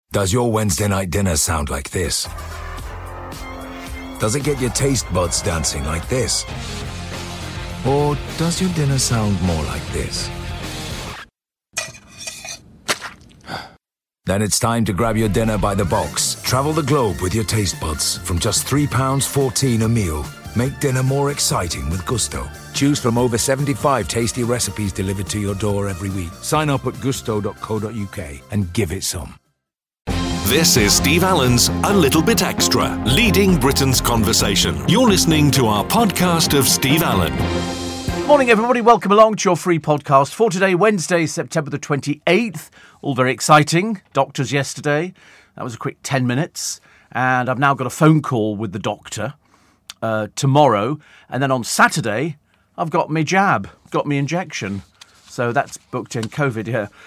Does your Wednesday night dinner sound like this? Does it get your taste buds dancing like this? Or does your dinner sound more like this? Then it's time to grab your dinner by the box. Travel the globe with your taste buds from just £3.14 a meal. Make dinner more exciting with Gusto. Choose from over 75 tasty recipes delivered to your door every week. Sign up at gusto.co.uk and give it some. This is Steve Allen's A Little Bit Extra, leading Britain's conversation. You're listening to our podcast of Steve Allen. Morning, everybody. Welcome along to your free podcast for today, Wednesday, September the 28th. All very exciting. Doctors yesterday. That was a quick 10 minutes. And I've now got a phone call with the doctor tomorrow. And then on Saturday, I've got me jab, got me injection. So that's booked in COVID,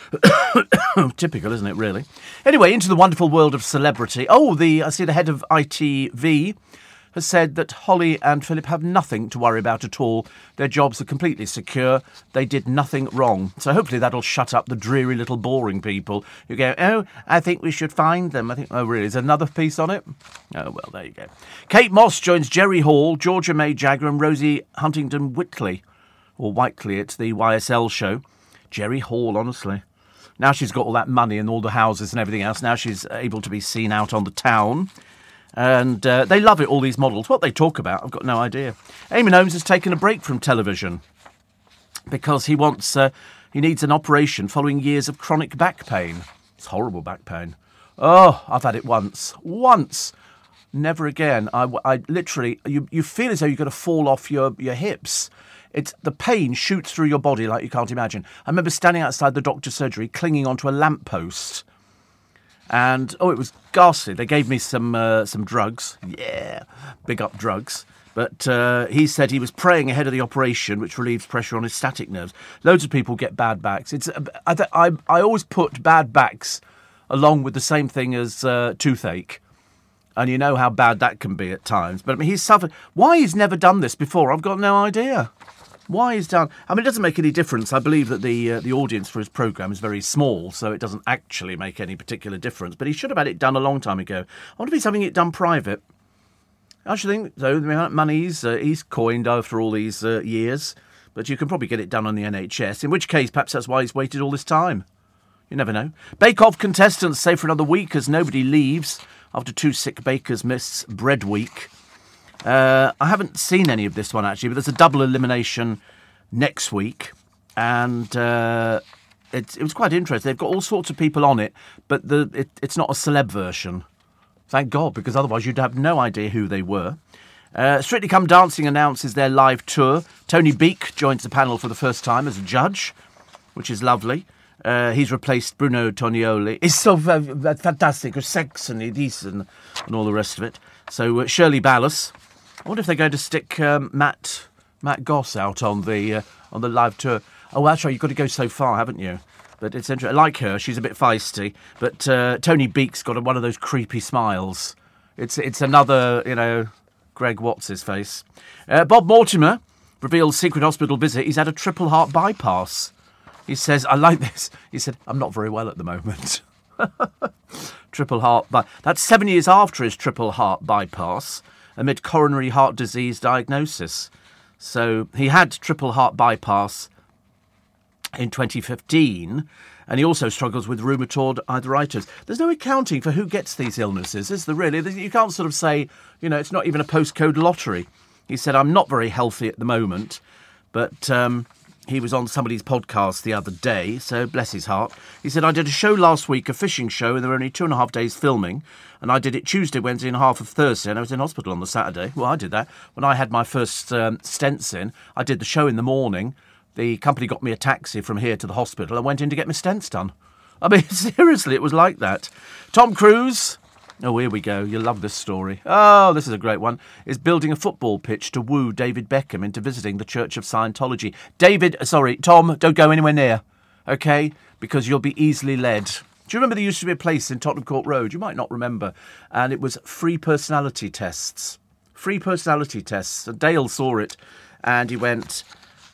yeah. Typical, isn't it, really? Anyway, into the wonderful world of celebrity. I see the head of ITV has said that Holly and Philip have nothing to worry about at all. Their jobs are completely secure. They did nothing wrong. So hopefully that'll shut up the dreary little boring people who go, oh, I think we should find them. I think, oh, really? Is there another piece on it? Oh, well, there you go. Kate Moss joins Jerry Hall, Georgia May Jagger and Rosie Huntington-Whiteley. Or Whiteley, it's the YSL show. Jerry Hall, honestly. Now she's got all that money and all the houses and everything else. Now she's able to be seen out on the town. And they love it, all these models. What they talk about, I've got no idea. Eamon Holmes has taken a break from television because he needs an operation following years of chronic back pain. It's horrible back pain. Oh, I've had it once. Never again. I literally, you feel as though you're going to fall off your hips. The pain shoots through your body like you can't imagine. I remember standing outside the doctor's surgery, clinging onto a lamppost. And, it was ghastly. They gave me some drugs. Yeah, big up drugs. But he said he was praying ahead of the operation, which relieves pressure on his static nerves. Loads of people get bad backs. I always put bad backs along with the same thing as toothache. And you know how bad that can be at times. But I mean, he's suffered. Why he's never done this before, I've got no idea. Why he's done... I mean, it doesn't make any difference. I believe that the audience for his programme is very small, so it doesn't actually make any particular difference. But he should have had it done a long time ago. I wonder if he's having it done private. I should think so. The amount of money he's coined after all these years. But you can probably get it done on the NHS, in which case perhaps that's why he's waited all this time. You never know. Bake-Off contestants stay for another week as nobody leaves after 2 sick bakers miss bread week. I haven't seen any of this one, actually, but there's a double elimination next week. And it was quite interesting. They've got all sorts of people on it, but it's not a celeb version. Thank God, because otherwise you'd have no idea who they were. Strictly Come Dancing announces their live tour. Tony Beak joins the panel for the first time as a judge, which is lovely. He's replaced Bruno Tonioli. It's so fantastic, Saxony, decent, and all the rest of it. So Shirley Ballas. I wonder if they're going to stick Matt Goss out on the live tour. Oh, that's right, you've got to go so far, haven't you? But it's interesting. I like her. She's a bit feisty. But Tony Beak's got one of those creepy smiles. It's another, Greg Watts' face. Bob Mortimer reveals secret hospital visit. He's had a triple heart bypass. He says, I like this. He said, I'm not very well at the moment. Triple heart. That's 7 years after his triple heart bypass, amid coronary heart disease diagnosis. So he had triple heart bypass in 2015, and he also struggles with rheumatoid arthritis. There's no accounting for who gets these illnesses, is there really? You can't sort of say, it's not even a postcode lottery. He said, I'm not very healthy at the moment, but he was on somebody's podcast the other day, so bless his heart. He said, I did a show last week, a fishing show, and there were only 2.5 days filming, and I did it Tuesday, Wednesday, and half of Thursday, and I was in hospital on the Saturday. Well, I did that. When I had my first stents in, I did the show in the morning. The company got me a taxi from here to the hospital. I went in to get my stents done. I mean, seriously, it was like that. Tom Cruise... Oh, here we go. You'll love this story. Oh, this is a great one. Is building a football pitch to woo David Beckham into visiting the Church of Scientology. Tom, don't go anywhere near, OK? Because you'll be easily led. Do you remember there used to be a place in Tottenham Court Road? You might not remember. And it was free personality tests. Free personality tests. And Dale saw it and he went...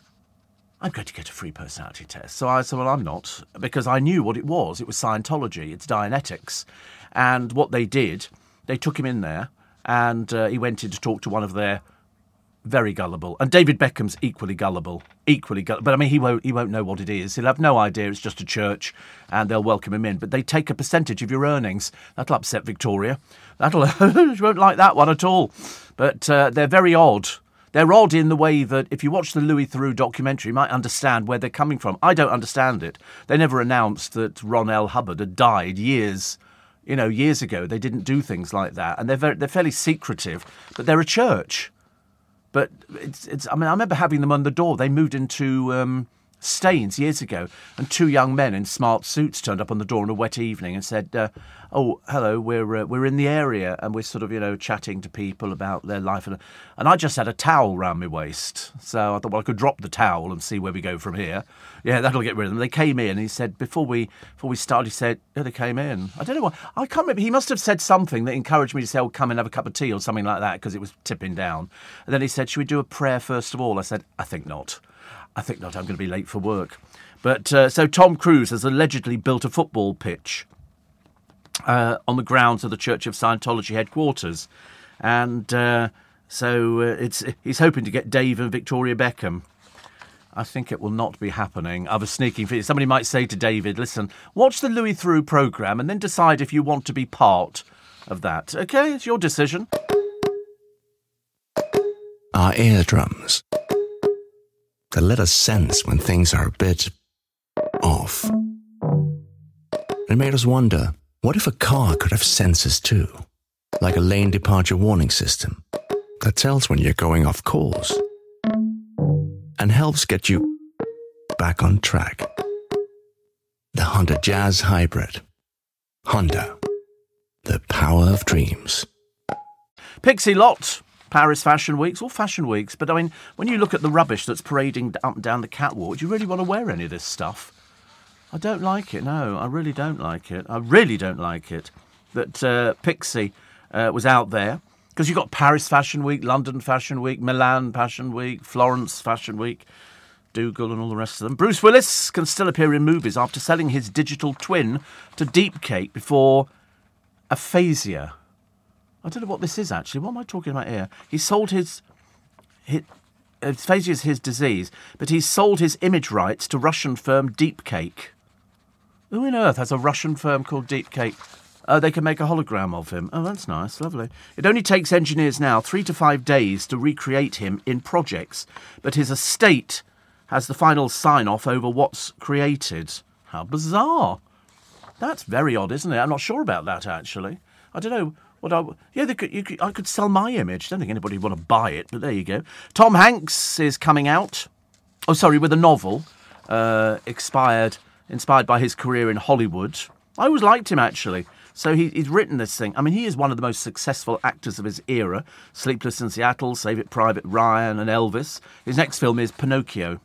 I'm going to get a free personality test. So I said, well, I'm not, because I knew what it was. It was Scientology. It's Dianetics. And what they did, they took him in there, and he went in to talk to one of their very gullible. And David Beckham's equally gullible. But I mean, he won't know what it is. He'll have no idea it's just a church, and they'll welcome him in. But they take a percentage of your earnings. That'll upset Victoria. She won't like that one at all. But they're very odd. They're odd in the way that if you watch the Louis Theroux documentary, you might understand where they're coming from. I don't understand it. They never announced that Ron L. Hubbard had died years ago. They didn't do things like that. And they're fairly secretive, but they're a church. But I remember having them on the door. They moved into Staines years ago, and two young men in smart suits turned up on the door on a wet evening and said, "Oh, hello, we're in the area, and we're sort of chatting to people about their life." And I just had a towel round my waist, so I thought, well, I could drop the towel and see where we go from here. Yeah, that'll get rid of them. They came in, and he said before we started, he said, "Yeah, they came in." I don't know what. I can't remember. He must have said something that encouraged me to say, "Oh, come and have a cup of tea" or something like that, because it was tipping down. And then he said, "Should we do a prayer first of all?" I said, "I think not. I'm going to be late for work." But so Tom Cruise has allegedly built a football pitch on the grounds of the Church of Scientology headquarters. And he's hoping to get Dave and Victoria Beckham. I think it will not be happening. I have a sneaking feeling. Somebody might say to David, "Listen, watch the Louis Theroux programme and then decide if you want to be part of that." OK, it's your decision. Our eardrums. They let us sense when things are a bit off. It made us wonder, what if a car could have sensors too? Like a lane departure warning system that tells when you're going off course and helps get you back on track. The Honda Jazz Hybrid. Honda. The power of dreams. Pixie Lott. Paris Fashion Weeks, all Fashion Weeks. But I mean, when you look at the rubbish that's parading up and down the catwalk, do you really want to wear any of this stuff? I don't like it, no. I really don't like it. That Pixie was out there. Because you've got Paris Fashion Week, London Fashion Week, Milan Fashion Week, Florence Fashion Week, Dougal and all the rest of them. Bruce Willis can still appear in movies after selling his digital twin to Deepcake before aphasia. I don't know what this is, actually. What am I talking about here? He sold his aphasia is his disease, but he's sold his image rights to Russian firm Deepcake. Who on earth has a Russian firm called Deepcake? They can make a hologram of him. Oh, that's nice. Lovely. It only takes engineers now 3 to 5 days to recreate him in projects, but his estate has the final sign-off over what's created. How bizarre. That's very odd, isn't it? I'm not sure about that, actually. I don't know. I could sell my image. Don't think anybody would want to buy it, but there you go. Tom Hanks is coming out. With a novel inspired by his career in Hollywood. I always liked him, actually. So he's written this thing. I mean, he is one of the most successful actors of his era. Sleepless in Seattle, Save It Private Ryan, and Elvis. His next film is Pinocchio,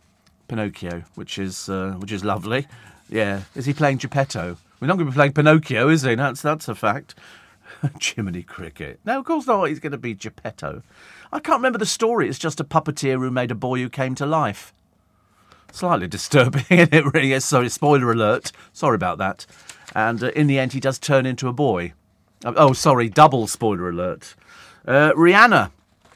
which is lovely. Yeah, is he playing Geppetto? We're not going to be playing Pinocchio, is he? That's a fact. Jiminy Cricket. No, of course not. He's going to be Geppetto. I can't remember the story. It's just a puppeteer who made a boy who came to life. Slightly disturbing, isn't it? Really is. Sorry, spoiler alert. Sorry about that. And in the end, he does turn into a boy. Double spoiler alert. Rihanna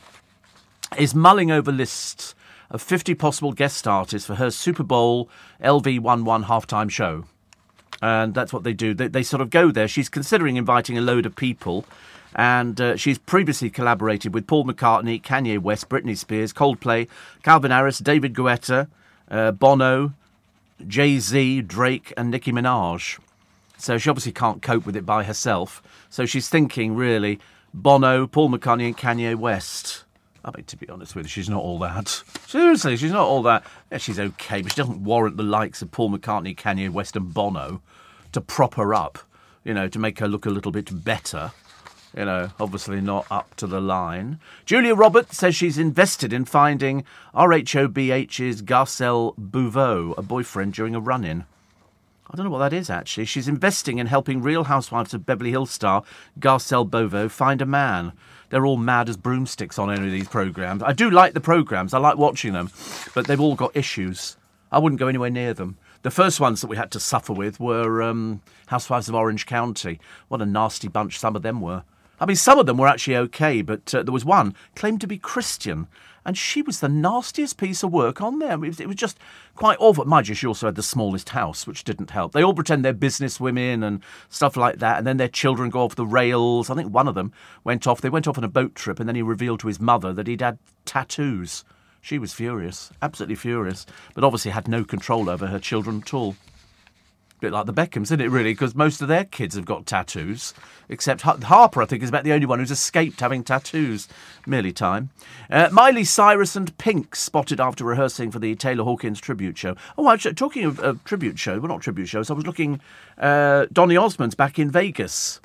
is mulling over lists of 50 possible guest artists for her Super Bowl LV11 halftime show. And that's what they do. They sort of go there. She's considering inviting a load of people. And she's previously collaborated with Paul McCartney, Kanye West, Britney Spears, Coldplay, Calvin Harris, David Guetta, Bono, Jay-Z, Drake and Nicki Minaj. So she obviously can't cope with it by herself. So she's thinking, really, Bono, Paul McCartney and Kanye West. I mean, to be honest with you, she's not all that. Seriously, she's not all that. Yeah, she's okay, but she doesn't warrant the likes of Paul McCartney, Kanye West and Bono to prop her up, to make her look a little bit better. Obviously not up to the line. Julia Roberts says she's invested in finding RHOBH's Garcelle Bouveau, a boyfriend, during a run-in. I don't know what that is, actually. She's investing in helping Real Housewives of Beverly Hills star Garcelle Bouveau find a man. They're all mad as broomsticks on any of these programmes. I do like the programmes. I like watching them. But they've all got issues. I wouldn't go anywhere near them. The first ones that we had to suffer with were Housewives of Orange County. What a nasty bunch some of them were. I mean, some of them were actually okay, but there was one claimed to be Christian, and she was the nastiest piece of work on there. It was just quite awful. Mind you, she also had the smallest house, which didn't help. They all pretend they're business women and stuff like that, and then their children go off the rails. I think one of them went off. They went off on a boat trip, and then he revealed to his mother that he'd had tattoos. She was furious, absolutely furious, but obviously had no control over her children at all. A bit like the Beckhams, isn't it, really? Because most of their kids have got tattoos, except Harper, I think, is about the only one who's escaped having tattoos. Merely time. Miley Cyrus and Pink spotted after rehearsing for the Taylor Hawkins tribute show. Oh, actually, talking of tribute show, well, not tribute shows, I was looking, Donny Osmond's back in Vegas,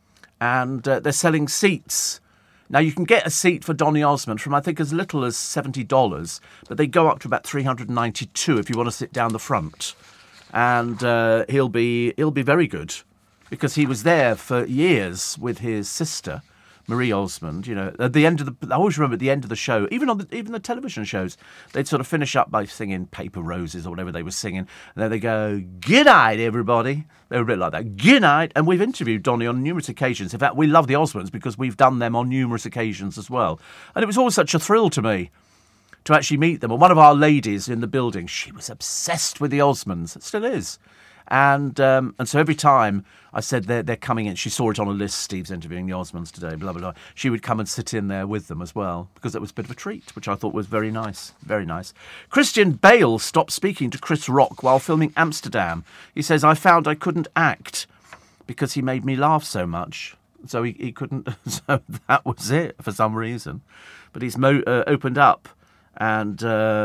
and they're selling seats. Now, you can get a seat for Donny Osmond from, I think, as little as $70, but they go up to about $392 if you want to sit down the front. And he'll be very good, because he was there for years with his sister, Marie Osmond. You know, at the end of I always remember at the end of the show, even the television shows, they'd sort of finish up by singing Paper Roses or whatever they were singing, and then they go, "Good night, everybody." They were a bit like that, "Good night." And we've interviewed Donny on numerous occasions. In fact, we love the Osmonds because we've done them on numerous occasions as well. And it was always such a thrill to me to actually meet them. And one of our ladies in the building, she was obsessed with the Osmonds. It still is. And so every time I said they're coming in, she saw it on a list, Steve's interviewing the Osmonds today, blah, blah, blah. She would come and sit in there with them as well, because it was a bit of a treat, which I thought was very nice, very nice. Christian Bale stopped speaking to Chris Rock while filming Amsterdam. He says, "I found I couldn't act because he made me laugh so much." So he couldn't, so that was it for some reason. But he's opened up. And,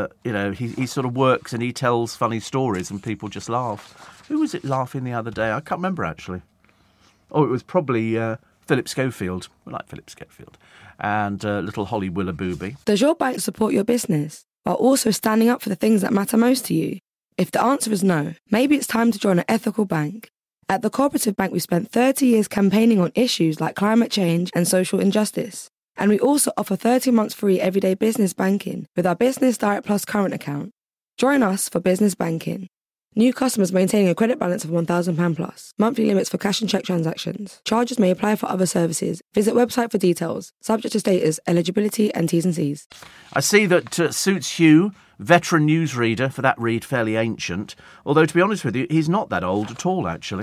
he sort of works and he tells funny stories and people just laugh. Who was it laughing the other day? I can't remember, actually. Oh, it was probably Philip Schofield. I like Philip Schofield. And little Holly Willoughby. Does your bank support your business while also standing up for the things that matter most to you? If the answer is no, maybe it's time to join an ethical bank. At the Cooperative Bank, we spent 30 years campaigning on issues like climate change and social injustice. And we also offer 30 months free everyday business banking with our Business Direct Plus current account. Join us for business banking. New customers maintaining a credit balance of £1,000 plus. Monthly limits for cash and cheque transactions. Charges may apply for other services. Visit website for details. Subject to status, eligibility and T's and C's. I see that suits Hugh, veteran newsreader, for that read fairly ancient. Although, to be honest with you, he's not that old at all, actually.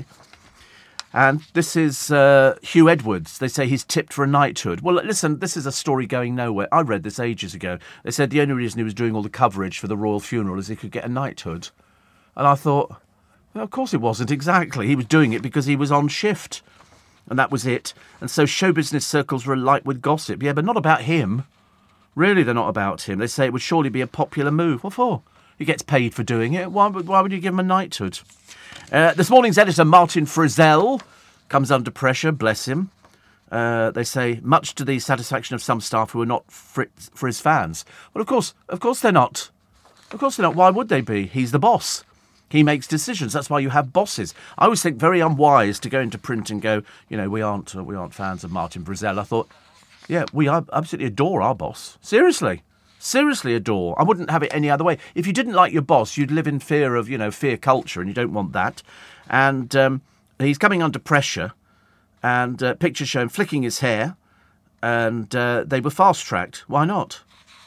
And this is Hugh Edwards. They say he's tipped for a knighthood. Well, listen, this is a story going nowhere. I read this ages ago. They said the only reason he was doing all the coverage for the royal funeral is he could get a knighthood. And I thought, well, of course it wasn't exactly. He was doing it because he was on shift. And that was it. And so show business circles were alight with gossip. Yeah, but not about him. Really, they're not about him. They say it would surely be a popular move. What for? He gets paid for doing it. Why would you give him a knighthood? This morning's editor, Martin Frizzell, comes under pressure, bless him. They say, much to the satisfaction of some staff who are not Frizz fans. Well, of course they're not. Of course they're not. Why would they be? He's the boss. He makes decisions. That's why you have bosses. I always think very unwise to go into print and go, we aren't fans of Martin Frizzell. I thought, yeah, we absolutely adore our boss. Seriously adore. I wouldn't have it any other way. If you didn't like your boss, you'd live in fear of, fear culture, and you don't want that. And he's coming under pressure, and pictures show him flicking his hair, and they were fast-tracked. Why not?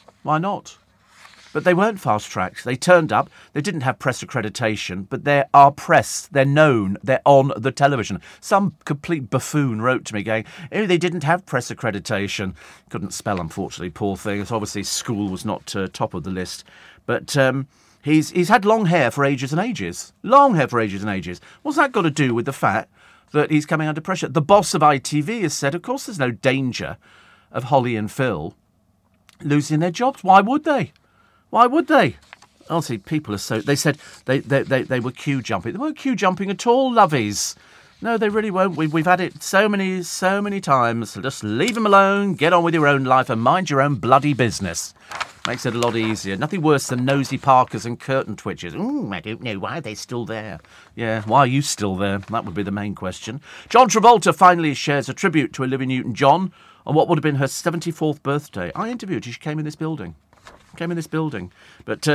But they weren't fast-tracked. They turned up. They didn't have press accreditation, but they are press. They're known. They're on the television. Some complete buffoon wrote to me going, they didn't have press accreditation. Couldn't spell, unfortunately, poor thing. So obviously school was not top of the list. But he's had long hair for ages and ages. Long hair for ages and ages. What's that got to do with the fact that he's coming under pressure? The boss of ITV has said, of course there's no danger of Holly and Phil losing their jobs. Why would they? Honestly, people are so... They said they were queue jumping. They weren't queue jumping at all, lovies. No, they really won't. We've had it so many times. So just leave them alone, get on with your own life and mind your own bloody business. Makes it a lot easier. Nothing worse than nosy Parkers and curtain twitchers. I don't know. Why are they still there? Yeah, why are you still there? That would be the main question. John Travolta finally shares a tribute to Olivia Newton-John on what would have been her 74th birthday. I interviewed her. She came in this building. But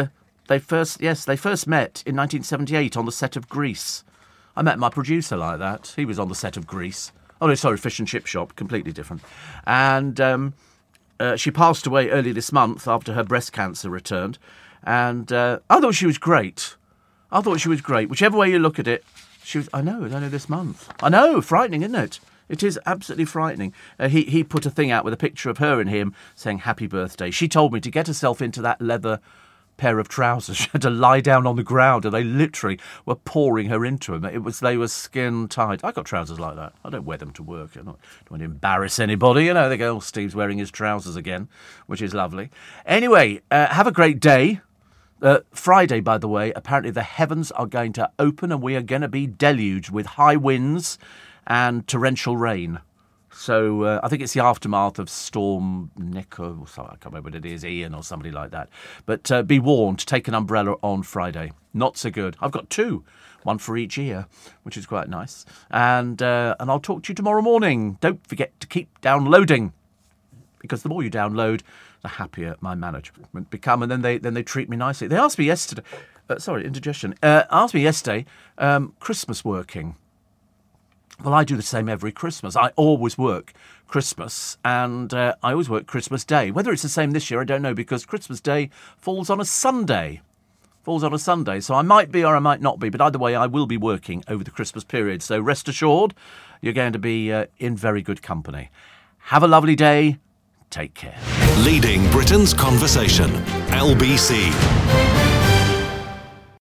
They first met in 1978 on the set of Grease. I met my producer like that. He was on the set of Grease. Oh, no, sorry, Fish and Chip Shop, completely different. And she passed away early this month after her breast cancer returned. And I thought she was great. Whichever way you look at it, she was. I know, it's only this month. I know, frightening, isn't it? It is absolutely frightening. He put a thing out with a picture of her and him saying happy birthday. She told me to get herself into that leather pair of trousers. She had to lie down on the ground and they literally were pouring her into them. They were skin tight. I got trousers like that. I don't wear them to work. I don't want to embarrass anybody. You know, they go, oh, Steve's wearing his trousers again, which is lovely. Anyway, have a great day. Friday, by the way, apparently the heavens are going to open and we are going to be deluged with high winds and torrential rain. So I think it's the aftermath of Storm Nico, or something, I can't remember what it is, Ian or somebody like that. But be warned, take an umbrella on Friday. Not so good. I've got 2, one for each ear, which is quite nice. And I'll talk to you tomorrow morning. Don't forget to keep downloading, because the more you download, the happier my management become. And then they treat me nicely. They asked me yesterday, indigestion. Asked me yesterday, Christmas working. Well, I do the same every Christmas. I always work Christmas, and I always work Christmas Day. Whether it's the same this year, I don't know, because Christmas Day falls on a Sunday. So I might be or I might not be, but either way, I will be working over the Christmas period. So rest assured, you're going to be in very good company. Have a lovely day. Take care. Leading Britain's conversation. LBC.